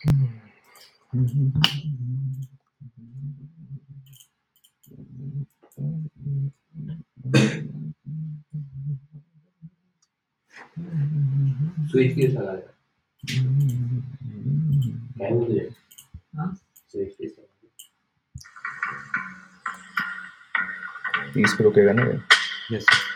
Switch case लगा दे क्या है मुझे स्विच केस तीस पे रुकेगा ना? यस